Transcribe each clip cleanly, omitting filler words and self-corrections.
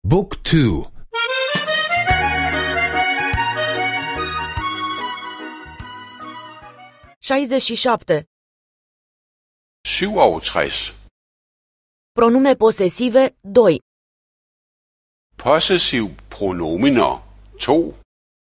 Book 2. 67. 67. Pronume posesive 2. Possessiv pronominer 2.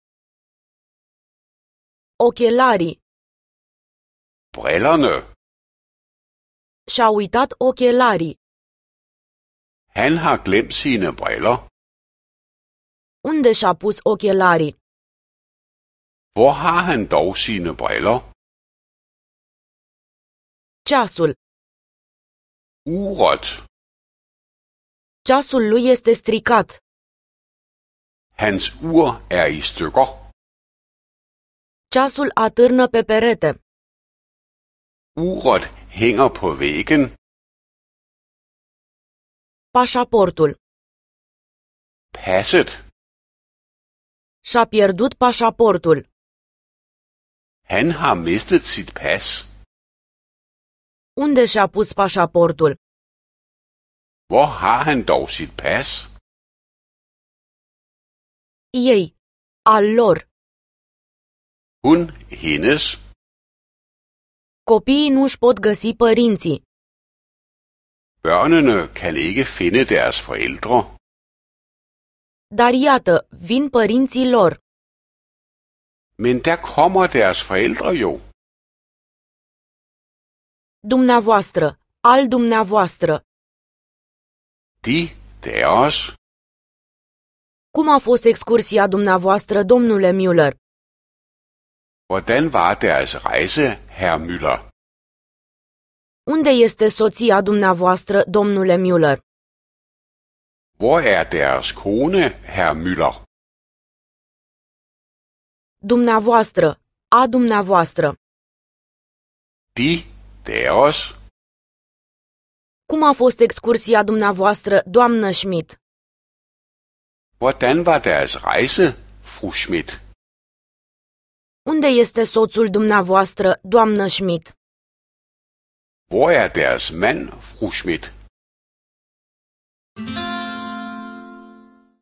Ochelarii. Brillerne. Și-a uitat ochelarii. Han har glemt sine briller. Unde și-a pus ochelarii? Hvor har han dog sine briller? Ceasul. Uret. Ceasul lui este stricat. Hans ur er i stykker. Ceasul atârnă pe perete. Uret hænger på væggen. Pașaportul. Passet. Și-a pierdut pașaportul. Han har mistet sit pas. Unde și-a pus pașaportul? Hvor har han dog sit pas? Ei. Al lor. Hun, hendes. Copiii nu-și pot găsi părinții. Børnene kan ikke finde deres forældre. Dar iată, vin părinții lor. Men der kommer deres forældre jo. Dumneavoastră. Al dumneavoastră. De, deres. Cum a fost excursia dumneavoastră, domnule Müller? Hvordan var deres rejse, herr Müller? Unde este soția dumneavoastră, domnule Müller? Hvor er deres kone, herr Müller? Dumneavoastră. A dumneavoastră. De, deres. Cum a fost excursia dumneavoastră, doamnă Schmidt? Hvordan var deres rejse, fru Schmidt? Unde este soțul dumneavoastră, doamnă Schmidt? Hvor er deres mand, fru Schmidt?